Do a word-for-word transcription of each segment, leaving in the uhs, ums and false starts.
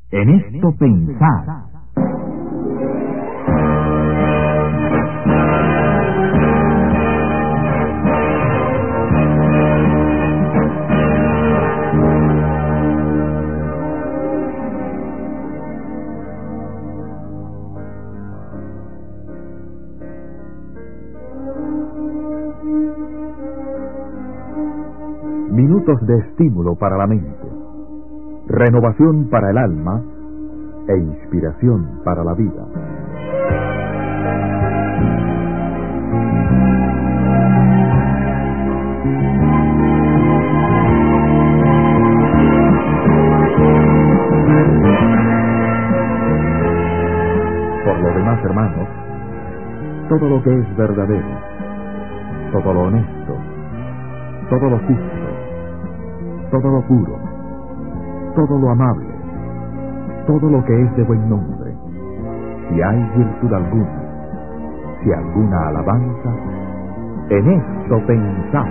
En esto pensad. Minutos de estímulo para la mente, renovación para el alma e inspiración para la vida. Por lo demás, hermanos, todo lo que es verdadero, todo lo honesto, todo lo justo, todo lo puro, todo lo amable, todo lo que es de buen nombre, si hay virtud alguna, si alguna alabanza, en esto pensad.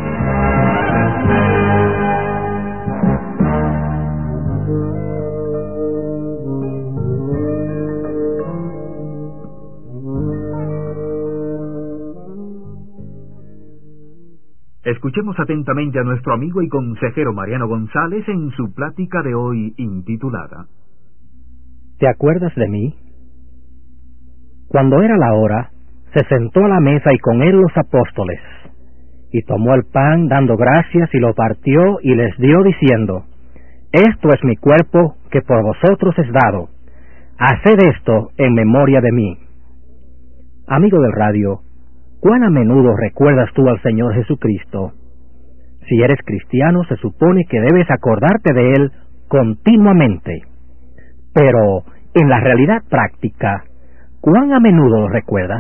Escuchemos atentamente a nuestro amigo y consejero Mariano González en su plática de hoy intitulada ¿Te acuerdas de mí? Cuando era la hora, se sentó a la mesa y con él los apóstoles, y tomó el pan dando gracias y lo partió y les dio diciendo: Esto es mi cuerpo que por vosotros es dado. Haced esto en memoria de mí. Amigo del radio, ¿cuán a menudo recuerdas tú al Señor Jesucristo? Si eres cristiano, se supone que debes acordarte de Él continuamente. Pero, en la realidad práctica, ¿cuán a menudo lo recuerdas?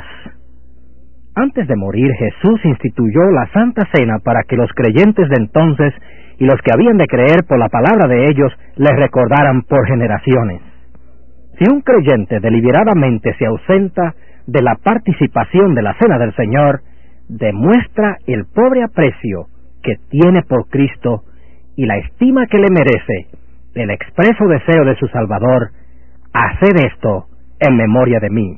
Antes de morir, Jesús instituyó la Santa Cena para que los creyentes de entonces y los que habían de creer por la palabra de ellos le recordaran por generaciones. Si un creyente deliberadamente se ausenta de la participación de la Cena del Señor, demuestra el pobre aprecio que tiene por Cristo y la estima que le merece el expreso deseo de su Salvador: haced esto en memoria de mí.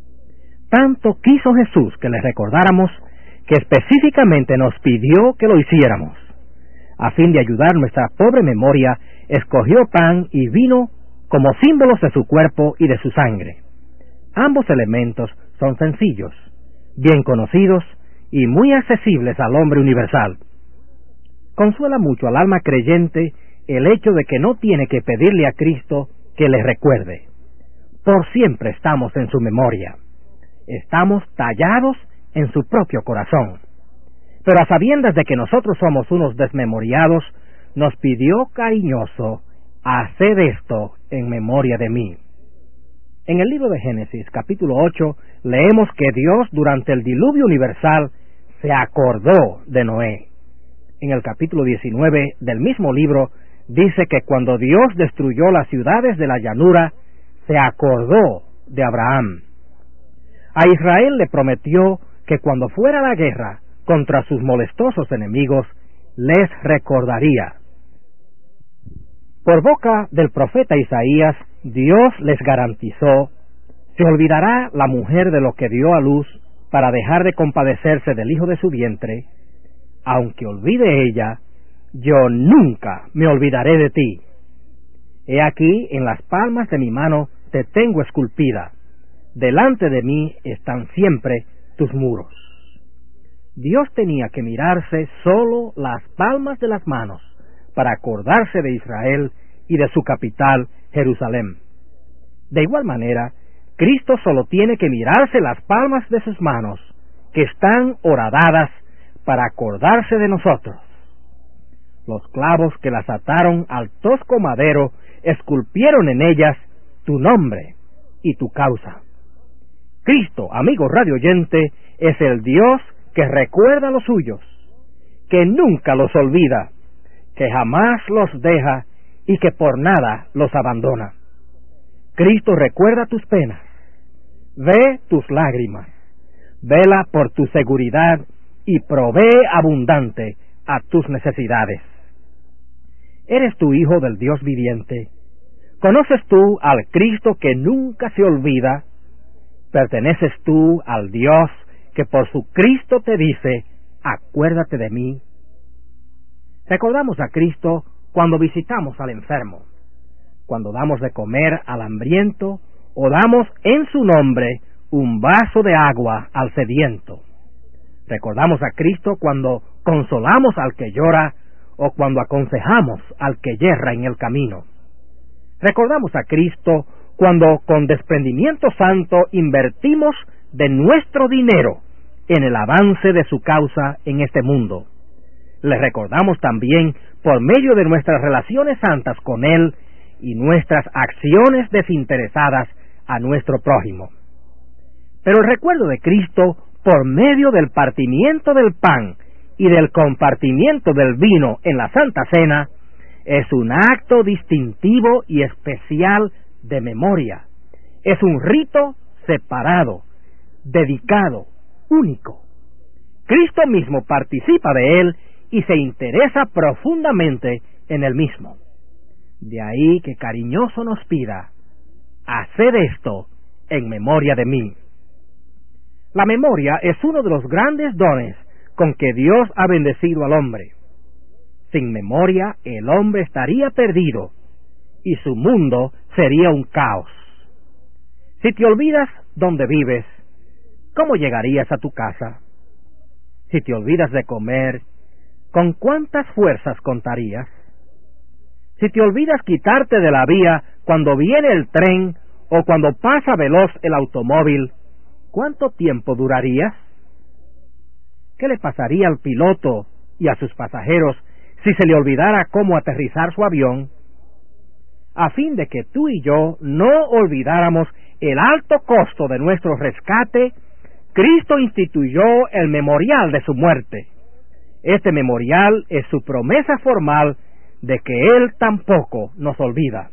Tanto quiso Jesús que le recordáramos, que específicamente nos pidió que lo hiciéramos. A fin de ayudar nuestra pobre memoria, escogió pan y vino como símbolos de su cuerpo y de su sangre. Ambos elementos son sencillos, bien conocidos y muy accesibles al hombre universal. Consuela mucho al alma creyente el hecho de que no tiene que pedirle a Cristo que le recuerde. Por siempre estamos en su memoria. Estamos tallados en su propio corazón. Pero a sabiendas de que nosotros somos unos desmemoriados, nos pidió cariñoso: haced esto en memoria de mí. En el libro de Génesis, capítulo ocho, leemos que Dios, durante el diluvio universal, se acordó de Noé. En el capítulo diecinueve del mismo libro, dice que cuando Dios destruyó las ciudades de la llanura, se acordó de Abraham. A Israel le prometió que cuando fuera la guerra contra sus molestosos enemigos, les recordaría. Por boca del profeta Isaías, Dios les garantizó: se olvidará la mujer de lo que dio a luz para dejar de compadecerse del hijo de su vientre. Aunque olvide ella, yo nunca me olvidaré de ti. He aquí, en las palmas de mi mano te tengo esculpida. Delante de mí están siempre tus muros. Dios tenía que mirarse solo las palmas de las manos para acordarse de Israel y de su capital, Jerusalén. De igual manera, Cristo solo tiene que mirarse las palmas de sus manos, que están horadadas, para acordarse de nosotros. Los clavos que las ataron al tosco madero esculpieron en ellas tu nombre y tu causa. Cristo, amigo radioyente, es el Dios que recuerda a los suyos, que nunca los olvida, que jamás los deja y que por nada los abandona. Cristo recuerda tus penas, ve tus lágrimas, vela por tu seguridad y provee abundante a tus necesidades. Eres tu hijo del Dios viviente. ¿Conoces tú al Cristo que nunca se olvida? ¿Perteneces tú al Dios que por su Cristo te dice, acuérdate de mí? Recordamos a Cristo cuando visitamos al enfermo, cuando damos de comer al hambriento o damos en su nombre un vaso de agua al sediento. Recordamos a Cristo cuando consolamos al que llora o cuando aconsejamos al que yerra en el camino. Recordamos a Cristo cuando con desprendimiento santo invertimos de nuestro dinero en el avance de su causa en este mundo. Le recordamos también por medio de nuestras relaciones santas con Él y nuestras acciones desinteresadas a nuestro prójimo. Pero el recuerdo de Cristo por medio del partimiento del pan y del compartimiento del vino en la Santa Cena es un acto distintivo y especial de memoria. Es un rito separado, dedicado, único. Cristo mismo participa de él y se interesa profundamente en el mismo. De ahí que cariñoso nos pida, haced esto en memoria de mí. La memoria es uno de los grandes dones con que Dios ha bendecido al hombre. Sin memoria el hombre estaría perdido y su mundo sería un caos. Si te olvidas dónde vives, ¿cómo llegarías a tu casa? Si te olvidas de comer, ¿con cuántas fuerzas contarías? Si te olvidas quitarte de la vía cuando viene el tren o cuando pasa veloz el automóvil, ¿cuánto tiempo durarías? ¿Qué le pasaría al piloto y a sus pasajeros si se le olvidara cómo aterrizar su avión? A fin de que tú y yo no olvidáramos el alto costo de nuestro rescate, Cristo instituyó el memorial de su muerte. Este memorial es su promesa formal de que Él tampoco nos olvida.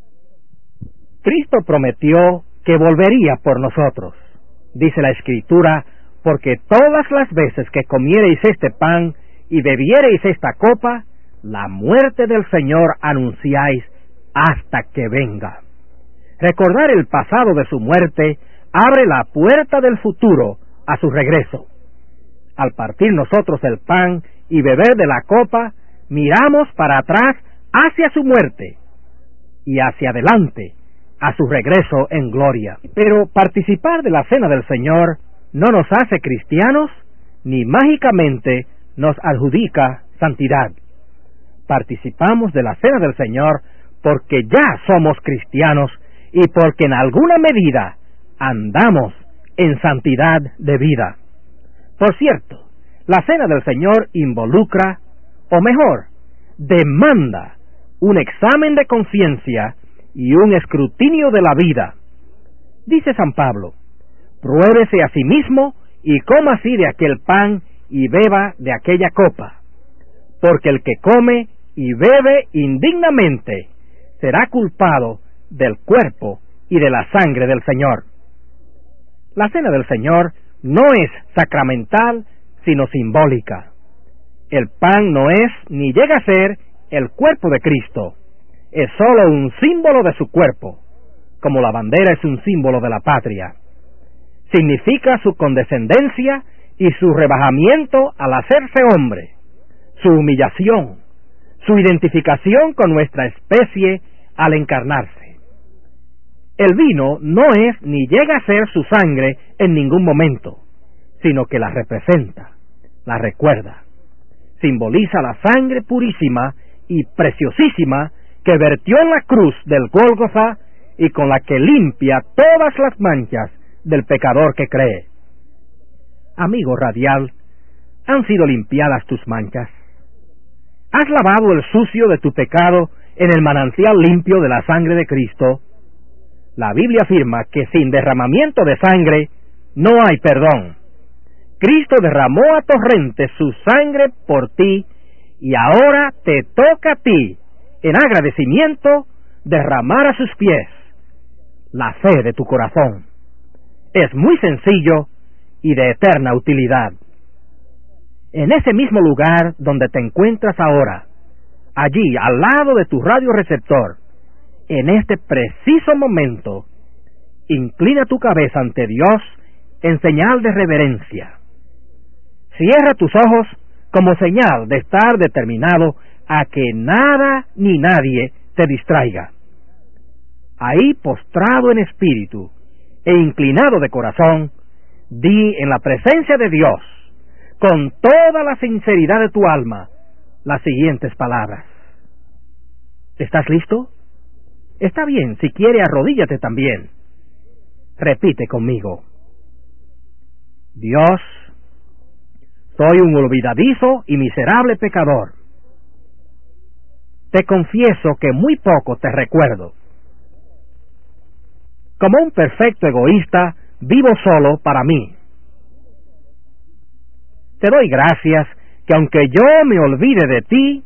Cristo prometió que volvería por nosotros. Dice la Escritura, porque todas las veces que comiereis este pan y bebiereis esta copa, la muerte del Señor anunciáis hasta que venga. Recordar el pasado de su muerte abre la puerta del futuro a su regreso. Al partir nosotros el pan y beber de la copa, miramos para atrás hacia su muerte y hacia adelante a su regreso en gloria. Pero participar de la cena del Señor no nos hace cristianos ni mágicamente nos adjudica santidad. Participamos de la cena del Señor porque ya somos cristianos y porque en alguna medida andamos en santidad de vida. Por cierto, la cena del Señor involucra, o mejor, demanda un examen de conciencia y un escrutinio de la vida. Dice San Pablo, pruébese a sí mismo y coma así de aquel pan y beba de aquella copa, porque el que come y bebe indignamente será culpado del cuerpo y de la sangre del Señor. La cena del Señor no es sacramental, sino simbólica. El pan no es ni llega a ser el cuerpo de Cristo, es sólo un símbolo de su cuerpo, como la bandera es un símbolo de la patria. Significa su condescendencia y su rebajamiento al hacerse hombre, su humillación, su identificación con nuestra especie al encarnarse. El vino no es ni llega a ser su sangre en ningún momento, sino que la representa, la recuerda. Simboliza la sangre purísima y preciosísima que vertió en la cruz del Gólgota y con la que limpia todas las manchas del pecador que cree. Amigo radial, ¿han sido limpiadas tus manchas? ¿Has lavado el sucio de tu pecado en el manantial limpio de la sangre de Cristo? La Biblia afirma que sin derramamiento de sangre no hay perdón. Cristo derramó a torrentes su sangre por ti y ahora te toca a ti, en agradecimiento, derramar a sus pies la fe de tu corazón. Es muy sencillo y de eterna utilidad. En ese mismo lugar donde te encuentras ahora, allí al lado de tu radioreceptor, en este preciso momento, inclina tu cabeza ante Dios en señal de reverencia. Cierra tus ojos como señal de estar determinado a que nada ni nadie te distraiga. Ahí, postrado en espíritu e inclinado de corazón, di en la presencia de Dios, con toda la sinceridad de tu alma, las siguientes palabras. ¿Estás listo? Está bien, si quiere, arrodíllate también. Repite conmigo. Dios, soy un olvidadizo y miserable pecador. Te confieso que muy poco te recuerdo. Como un perfecto egoísta, vivo solo para mí. Te doy gracias que aunque yo me olvide de ti,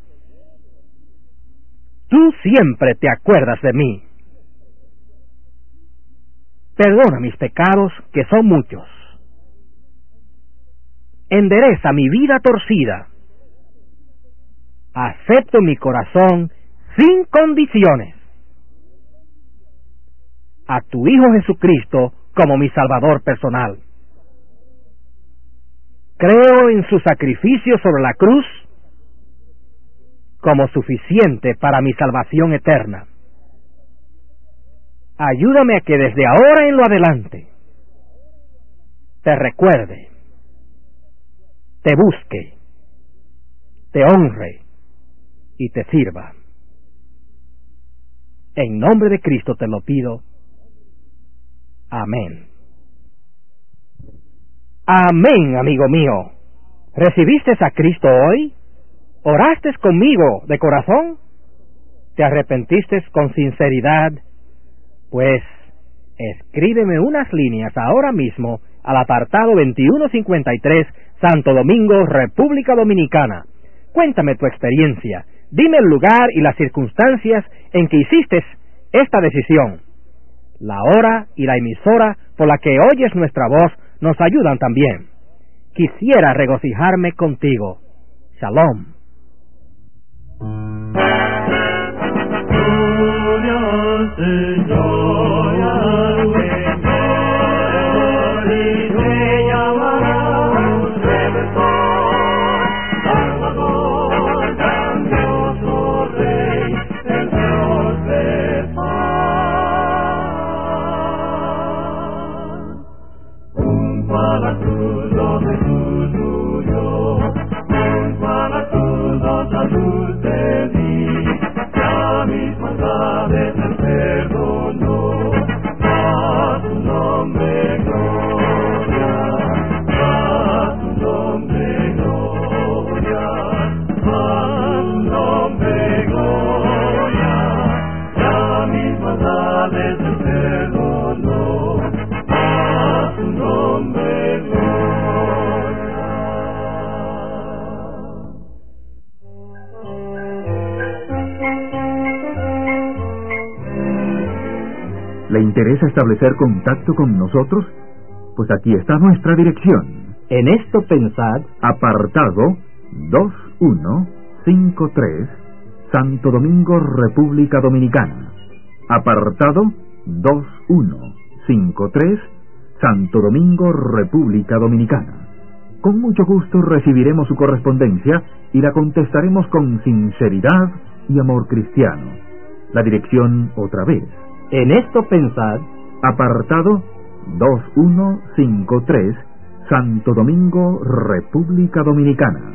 tú siempre te acuerdas de mí. Perdona mis pecados, que son muchos. Endereza mi vida torcida. Acepto en mi corazón sin condiciones a tu Hijo Jesucristo como mi Salvador personal. Creo en su sacrificio sobre la cruz como suficiente para mi salvación eterna. Ayúdame a que desde ahora en lo adelante te recuerde, te busque, te honre y te sirva. En nombre de Cristo te lo pido. Amén. Amén, amigo mío. ¿Recibiste a Cristo hoy? ¿Oraste conmigo de corazón? ¿Te arrepentiste con sinceridad? Pues escríbeme unas líneas ahora mismo al apartado veintiuno cincuenta y tres, Santo Domingo, República Dominicana. Cuéntame tu experiencia. Dime el lugar y las circunstancias en que hiciste esta decisión. La hora y la emisora por la que oyes nuestra voz nos ayudan también. Quisiera regocijarme contigo. Shalom. ¿Le interesa establecer contacto con nosotros? Pues aquí está nuestra dirección. En esto pensad. Apartado dos uno cinco tres, Santo Domingo, República Dominicana. Apartado dos uno cinco tres, Santo Domingo, República Dominicana. Con mucho gusto recibiremos su correspondencia y la contestaremos con sinceridad y amor cristiano. La dirección otra vez. En esto pensad. Apartado dos uno cinco tres, Santo Domingo, República Dominicana.